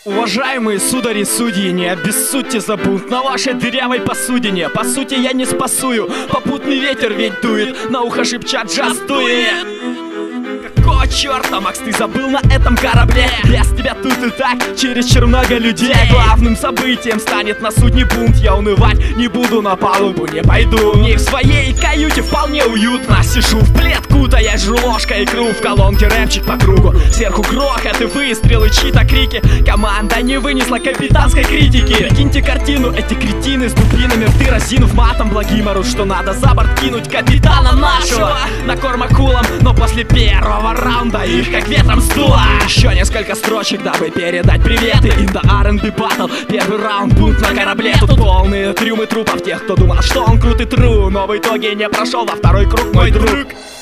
Уважаемые судари судьи, не обессудьте за бунт на вашей дырявой посудине. По сути я не спасую, попутный ветер ведь дует, на ухо шепчат джаз дует. Какого черта, Макс, ты забыл на этом корабле? Без тебя тут и так чересчур много людей. Главным событием станет на судне бунт. Я унывать не буду, на палубу не пойду. Не в своей каюте вполне уютно сижу в плед, кутаясь, жру ложкой икру. В колонке рэпчик по кругу, сверху грохот и выстрелы, чьи-то крики. Команда не вынесла капитанской критики. Прикиньте картину, эти кретины с дубинами рты разинув, матом благим орут, что надо за борт кинуть капитана нашего на корм акулам. Но после первого раунда их как ветром сдуло. Еще несколько строчек, дабы передать приветы. In the R&B battle, первый раунд, бунт на корабле. Тут полные трюмы трупов тех, кто думал, что он крут и тру, но в итоге не прошел во второй круг мой друг.